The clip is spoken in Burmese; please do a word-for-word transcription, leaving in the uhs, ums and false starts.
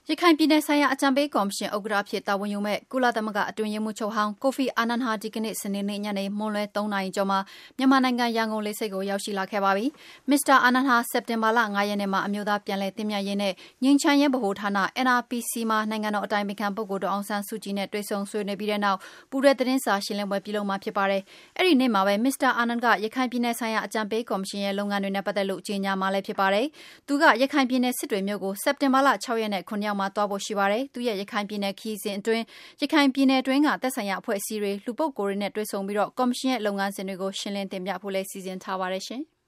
ရခိုင်ပြည်နယ်ဆိုင်ရာအကြံပေးကော်မရှင်ဥက္ကဋ္ဌအဖြစ်တာဝန်ယူမဲ့ကုလသမဂ္ဂအတွင်းရေးမှူးချုပ်ဟောင်းကိုဖီအာနန်ဟာဒီကနေ့စနေနေ့ညနေမွန်းလွဲသုံးနာရီကျော်မှာမြန်မာနိုင်ငံရန်ကုန်လေဆိပ်ကိုရောက်ရှိလာခဲ့ပါပြီ။မစ္စတာအာနန်ဟာစက်တင်ဘာလငါးရက်နေ့မှာအမျိုးသားပြန်လည်သင့်မြတ်ရေးနဲ့ငြိမ်းချမ်းရေးဗဟိုဌာန N R P C မှာနိုင်ငံတော်အတိုင်ပင်ခံပုဂ္ဂိုလ်ဒေါ်အောင်ဆန်းစုကြည်နဲ့တွေ့ဆုံဆွေးနွေးပြီးတဲ့နောက်ပူးတွဲသတင်းစာရှင်းလင်းပွဲပြုလုပ်မှာဖြစ်ပါတယ်။အဲ့ဒီနေ့မှာပဲမစ္စတာအာနန်ကရခိုင်ပြည်နယ်ဆိုင်ရာအကြံပေးကော်မရှင်ရဲ့လုပ်ငန်းတွေနဲ့ပတ်သက်လို့ကြေညာမှာလည်းဖြစ်ပါတယ်။သူကရခိုင်ပြည်နယ်စစ်တွေမြို့ကိုစက်တင်ဘာလ၆ရက်နဲ့ခုနှစ်ရက်မှာသွားဖို့ရှိပါတယ်။သူရဲ့ရခိုင်ပြည်နယ်ခီးစဉ်အတွင်းရခိုင်ပြည်နယ်အတွင်းကသက်ဆိုင်ရာအဖွဲ့အစည်းတွေလူပုဂ္ဂိုလ်တွေနဲ့တွေ့ဆုံပြီးတော့ကော်မရှင်ရဲ့လုပ်ငန်းစဉ်တွေကိုရှင်းလင်းတင်ပြဖို့လည်းစီစဉ်ထားပါတယ်ရှင်။